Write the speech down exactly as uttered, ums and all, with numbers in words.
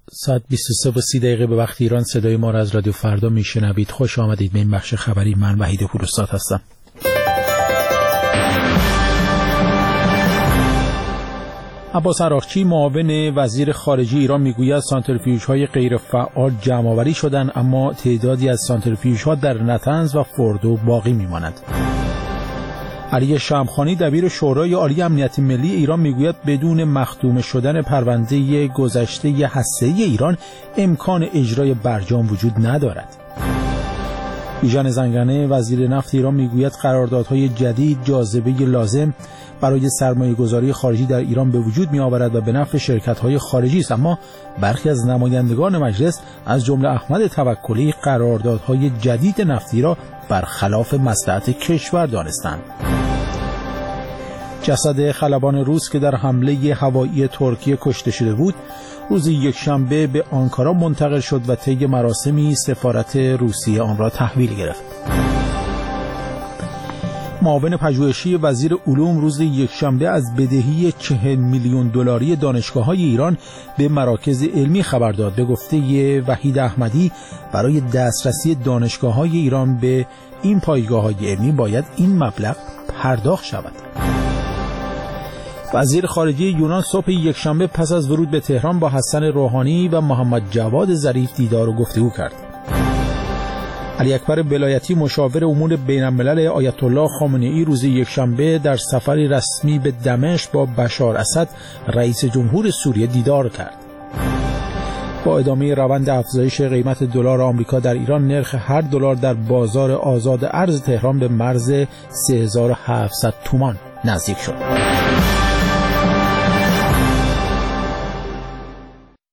ساعت بیست و سه و سی دقیقه به وقت ایران صدای ما را از رادیو فردا میشنوید. خوش آمدید به این بخش خبری. من وحید پوروستاد هستم. عباس عراقچی معاون وزیر خارجه ایران میگوید سانتریفیوژهای غیر فعال جمع‌آوری شدند، اما تعدادی از سانتریفیوژها در نطنز و فردو باقی میماند. علی شمخانی دبیر شورای عالی امنیت ملی ایران میگوید بدون مختوم شدن پرونده گذشته هسته‌ای ایران امکان اجرای برجام وجود ندارد. بیژن زنگنه وزیر نفت ایران میگوید قراردادهای جدید جاذبه لازم برای سرمایه‌گذاری خارجی در ایران به وجود می‌آورد و به نفع شرکت‌های خارجی است، اما برخی از نمایندگان مجلس از جمله احمد توکلی قراردادهای جدید نفتی را برخلاف مصلحت کشور دانستند. جسد خلبان روس که در حمله هوایی ترکیه کشته شده بود روز یکشنبه به آنکارا منتقل شد و طی مراسمی سفارت روسیه آن را تحویل گرفت. معاون پژوهشی وزیر علوم روز یکشنبه از بدهی چهل میلیون دلاری دانشگاه‌های ایران به مراکز علمی خبر داد. به گفته وحید احمدی برای دسترسی دانشگاه‌های ایران به این پایگاه‌های علمی باید این مبلغ پرداخت شود. وزیر خارجه یونان صبح یکشنبه پس از ورود به تهران با حسن روحانی و محمد جواد ظریف دیدار و گفتگو کرد. علی اکبر ولایتی مشاور امور بین الملل آیت الله خامنه‌ای روز یکشنبه در سفری رسمی به دمشق با بشار اسد رئیس جمهور سوریه دیدار کرد. با ادامه روند افزایش قیمت دلار آمریکا در ایران، نرخ هر دلار در بازار آزاد ارز تهران به مرز سه هزار و هفتصد تومان نزدیک شد.